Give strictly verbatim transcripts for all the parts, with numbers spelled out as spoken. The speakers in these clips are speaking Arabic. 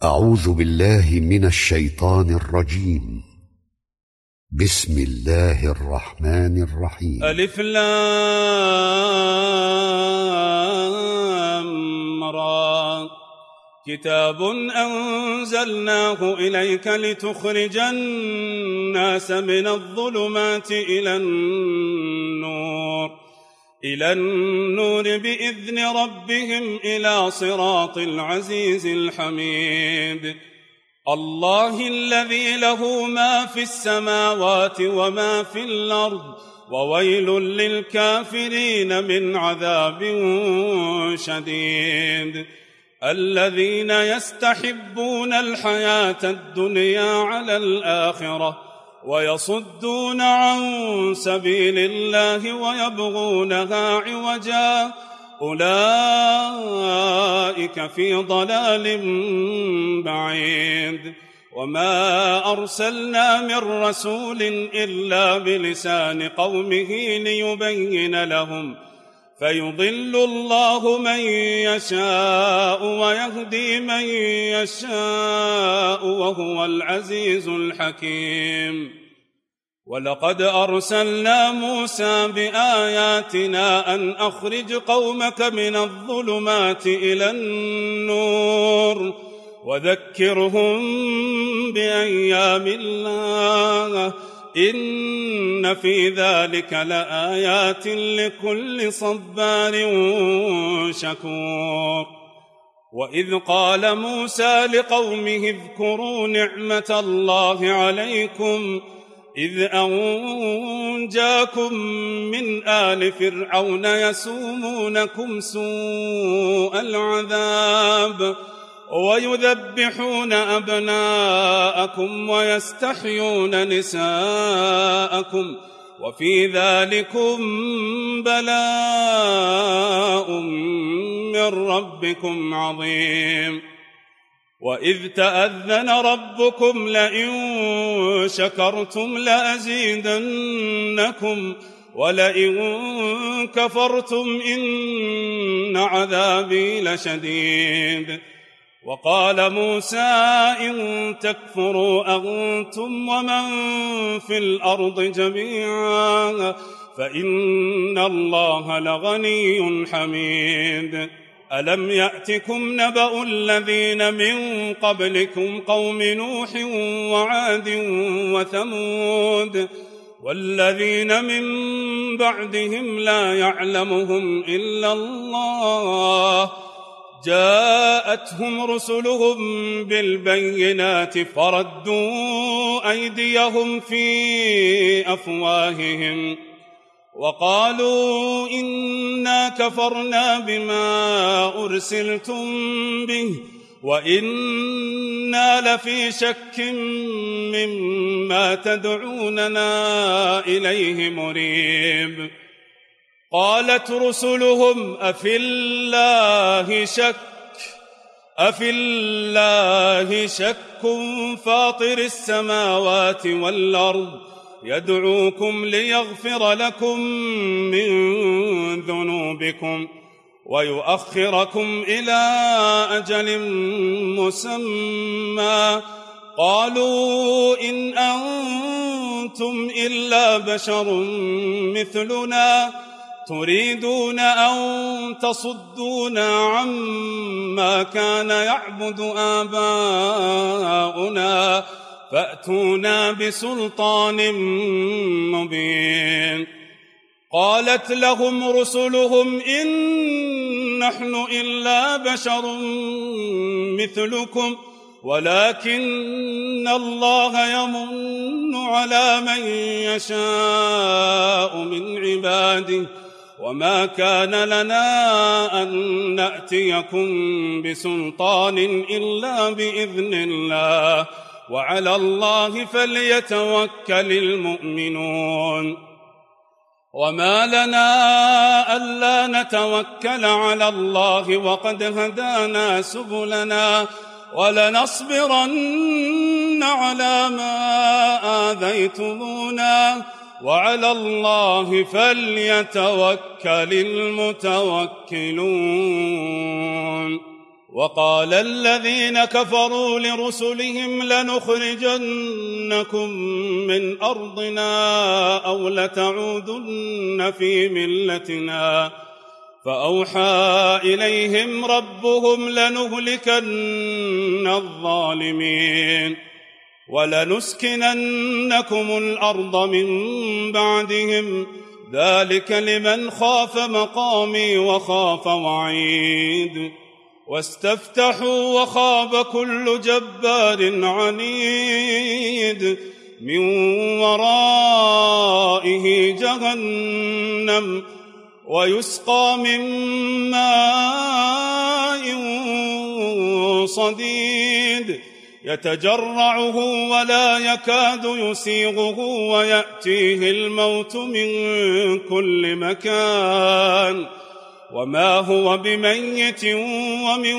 أعوذ بالله من الشيطان الرجيم. بسم الله الرحمن الرحيم. ألف لام را. كتاب أنزلناه إليك لتخرج الناس من الظلمات إلى النور إلى النور بإذن ربهم إلى صراط العزيز الحميد. الله الذي له ما في السماوات وما في الأرض وويل للكافرين من عذاب شديد. الذين يستحبون الحياة الدنيا على الآخرة ويصدون عن سبيل الله ويبغونها عوجا أولئك في ضلال بعيد. وما أرسلنا من رسول إلا بلسان قومه ليبين لهم فيضل الله من يشاء ويهدي من يشاء وهو العزيز الحكيم. ولقد أرسلنا موسى بآياتنا أن أخرج قومك من الظلمات إلى النور وذكرهم بأيام الله إن في ذلك لآيات لكل صبار شكور. وإذ قال موسى لقومه اذكروا نعمة الله عليكم إذ أنجاكم من آل فرعون يسومونكم سوء العذاب ويذبحون أبناءكم ويستحيون نساءكم وفي ذلكم بلاء من ربكم عظيم. وإذ تأذن ربكم لئن شكرتم لأزيدنكم ولئن كفرتم إن عذابي لشديد. وقال موسى إن تكفروا أنتم ومن في الأرض جميعا فإن الله لغني حميد. ألم يأتكم نبأ الذين من قبلكم قوم نوح وعاد وثمود والذين من بعدهم لا يعلمهم إلا الله جاءتهم رسلهم بالبينات فردوا أيديهم في أفواههم وقالوا إنا كفرنا بما أرسلتم به وإنا لفي شك مما تدعوننا إليه مريب. قالت رسلهم أفي الله شك أفي الله شك فاطر السماوات والأرض يدعوكم ليغفر لكم من ذنوبكم ويؤخركم إلى أجل مسمى قالوا إن أنتم إلا بشر مثلنا تريدون أن تصدونا عما كان يعبد آباؤنا فأتونا بسلطان مبين. قالت لهم رسلهم إن نحن إلا بشر مثلكم ولكن الله يمن على من يشاء من عباده وما كان لنا أن نأتيكم بسلطان إلا بإذن الله وعلى الله فليتوكل المؤمنون. وما لنا ألا نتوكل على الله وقد هدانا سبلنا ولنصبرن على ما آذيتمونا وعلى الله فليتوكل المتوكلون. وقال الذين كفروا لرسلهم لنخرجنكم من أرضنا أو لتعودن في ملتنا فأوحى إليهم ربهم لنهلكن الظالمين ولنسكننكم الأرض من بعدهم ذلك لمن خاف مقامي وخاف وعيد واستفتحوا وخاب كل جبار عنيد من ورائه جهنم ويسقى من ماء صديد يتجرعه ولا يكاد يسيغه ويأتيه الموت من كل مكان وما هو بميت ومن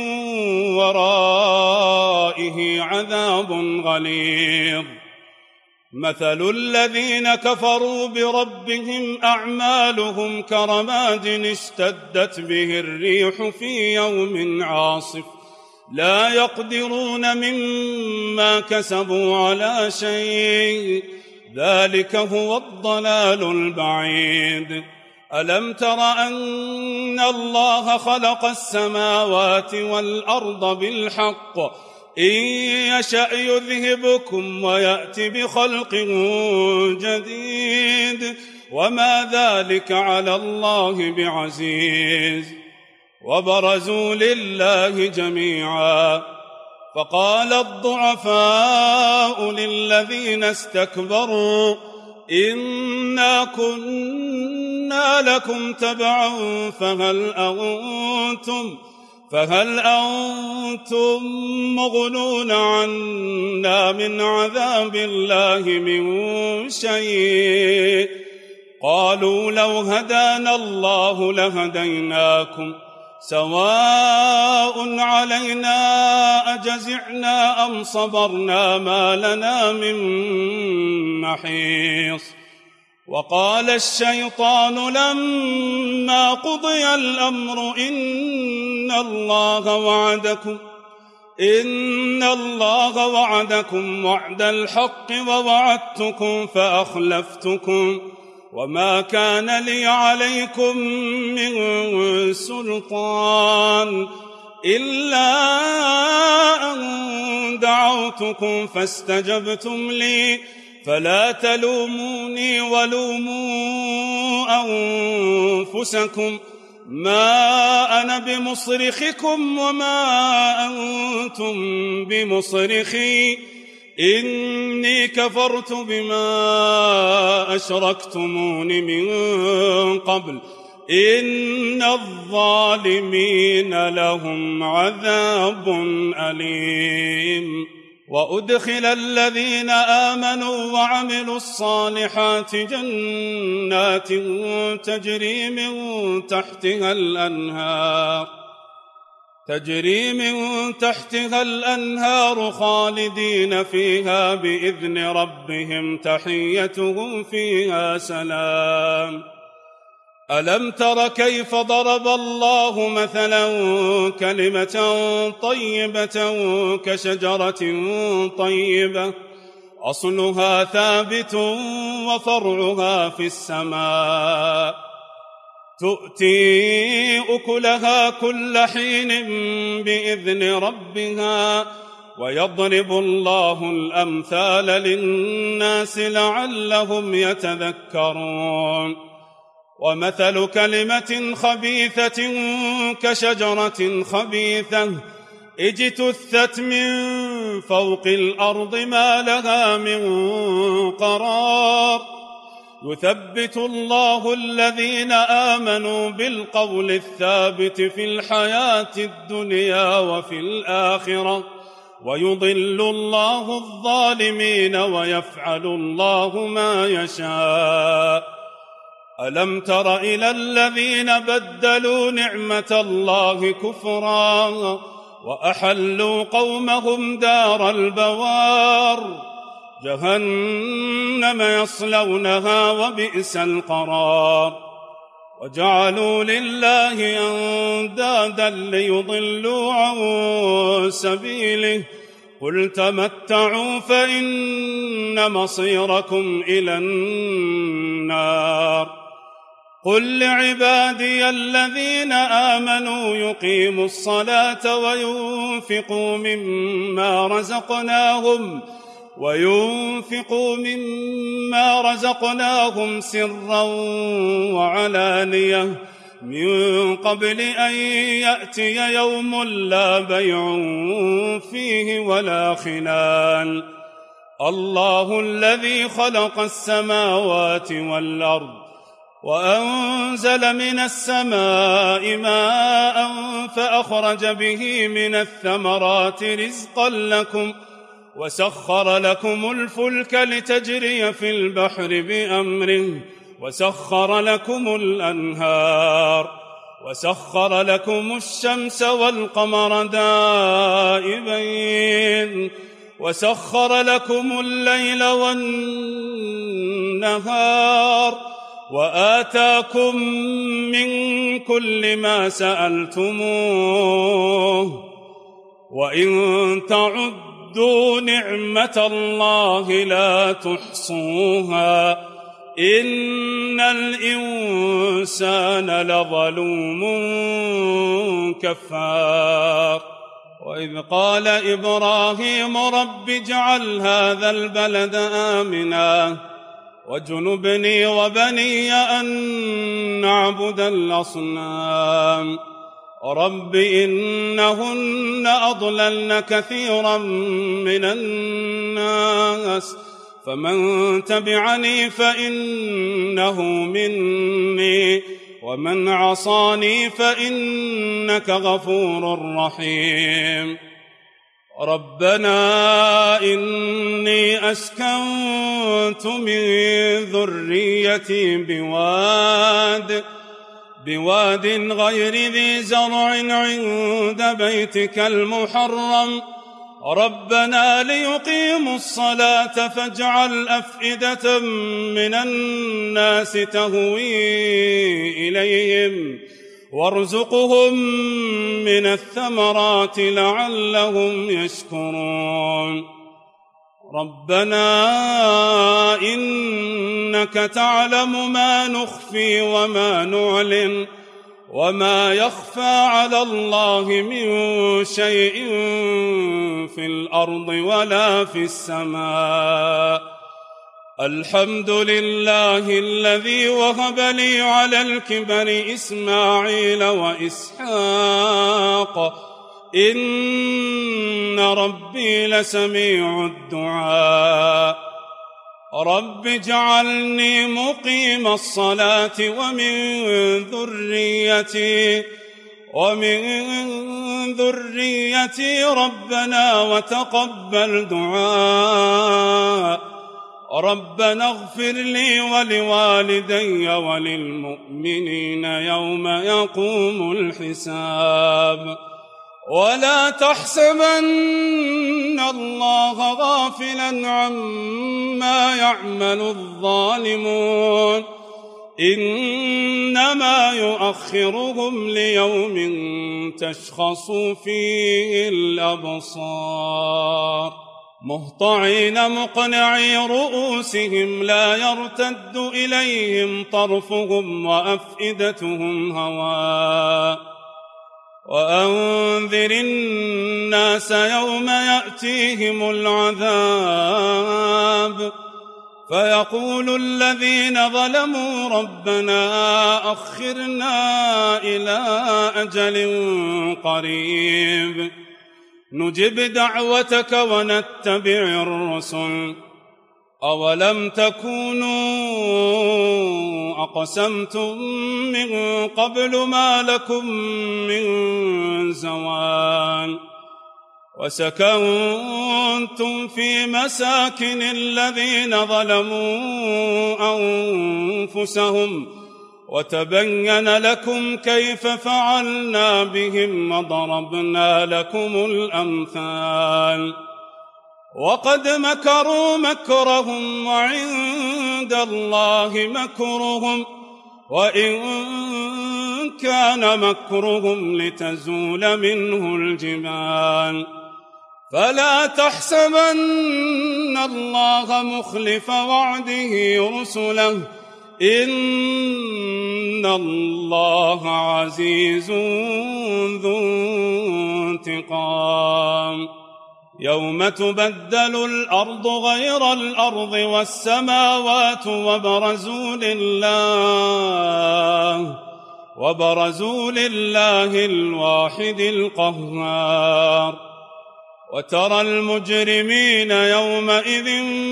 ورائه عذاب غليظ مثل الذين كفروا بربهم أعمالهم كرماد اشتدت به الريح في يوم عاصف لا يقدرون مما كسبوا على شيء ذلك هو الضلال البعيد ألم تر أن الله خلق السماوات والأرض بالحق إن يشأ يذهبكم ويأت بخلق جديد وما ذلك على الله بعزيز وبرزوا لله جميعا فقال الضعفاء للذين استكبروا إنا كنا لكم تبعا فهل أنتم فهل أنتم مغنون عنا من عذاب الله من شيء قالوا لو هدانا الله لهديناكم سواء علينا أجزعنا أم صبرنا ما لنا من محيص وقال الشيطان لما قضي الأمر إن الله وعدكم إن الله وعدكم وعد الحق ووعدتكم فأخلفتكم وما كان لي عليكم من سلطان إلا أن دعوتكم فاستجبتم لي فلا تلوموني ولوموا أنفسكم ما أنا بمصرخكم وما أنتم بمصرخي إني كفرت بما أشركتمون من قبل إن الظالمين لهم عذاب أليم وأدخل الذين آمنوا وعملوا الصالحات جنات تجري من تحتها الأنهار تجري من تحتها الأنهار خالدين فيها بإذن ربهم تحيتهم فيها سلام ألم تر كيف ضرب الله مثلا كلمة طيبة كشجرة طيبة أصلها ثابت وفرعها في السماء تؤتي أكلها كل حين بإذن ربها ويضرب الله الأمثال للناس لعلهم يتذكرون ومثل كلمة خبيثة كشجرة خبيثة اجتثت من فوق الأرض ما لها من قرار يثبت الله الذين آمنوا بالقول الثابت في الحياة الدنيا وفي الآخرة ويضل الله الظالمين ويفعل الله ما يشاء ألم تر إلى الذين بدلوا نعمة الله كفرا وأحلوا قومهم دار البوار جهنم يصلونها وبئس القرار وجعلوا لله أندادا ليضلوا عن سبيله قل تمتعوا فإن مصيركم إلى النار قل لعبادي الذين آمنوا يقيموا الصلاة وينفقوا مما رزقناهم وينفقوا مما رزقناهم سرا وعلانية من قبل أن يأتي يوم لا بيع فيه ولا خلال الله الذي خلق السماوات والأرض وأنزل من السماء ماء فأخرج به من الثمرات رزقا لكم وسخر لكم الفلك لتجري في البحر بأمره وسخر لكم الأنهار وسخر لكم الشمس والقمر دائبين وسخر لكم الليل والنهار وآتاكم من كل ما سألتموه وإن تعدوا نعمة الله لا تحصوها إن الإنسان لظلوم كفار وإذ قال إبراهيم رب اجعل هذا البلد آمنا واجنبني وبني أن نعبد الأصنام رب إنهن أضللن كثيرا من الناس فمن تبعني فإنه مني ومن عصاني فإنك غفور رحيم ربنا إني أسكنت من ذريتي بواد بواد غير ذي زرع عند بيتك المحرم ربنا ليقيموا الصلاة فاجعل أفئدة من الناس تهوي إليهم وارزقهم من الثمرات لعلهم يشكرون ربنا إنك تعلم ما نخفي وما نعلن وما يخفى على الله من شيء في الأرض ولا في السماء الحمد لله الذي وهب لي على الكبر إسماعيل وإسحاق إن ربي لسميع الدعاء رب اجعلني مقيم الصلاة ومن ذريتي ومن ذريتي ربنا وتقبل دعاء ربنا اغفر لي ولوالدي وللمؤمنين يوم يقوم الحساب ولا تحسبن الله غافلا عما يعمل الظالمون إنما يؤخرهم ليوم تشخص فيه الأبصار مهطعين مقنعي رؤوسهم لا يرتد إليهم طرفهم وأفئدتهم هواء وأنذر الناس يوم يأتيهم العذاب فيقول الذين ظلموا ربنا أخرنا إلى أجل قريب نجب دعوتك ونتبع الرسل أولم تكونوا أقسمتم من قبل ما لكم من زوال وسكنتم في مساكن الذين ظلموا أنفسهم وتبين لكم كيف فعلنا بهم وضربنا لكم الأمثال وقد مكروا مكرهم وعند الله مكرهم وإن كان مكرهم لتزول منه الجبال فلا تحسبن الله مخلف وعده رسله إن الله عزيز ذو انتقام يوم تبدل الأرض غير الأرض والسماوات وبرزوا لله وبرزوا لله الواحد القهار وترى المجرمين يومئذ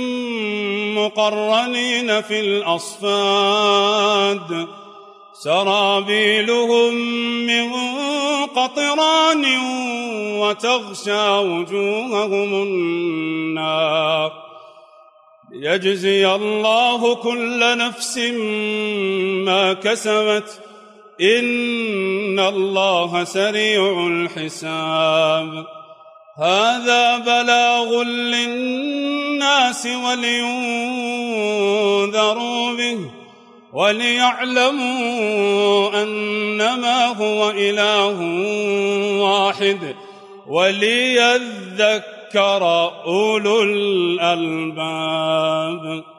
مقرنين في الأصفاد سرابيلهم من قطران وتغشى وجوههم النار ليجزي الله كل نفس ما كسبت إن الله سريع الحساب هذا بلاغ للناس ولينذروا به وليعلموا أنما هو إله واحد وليذكر أولو الألباب.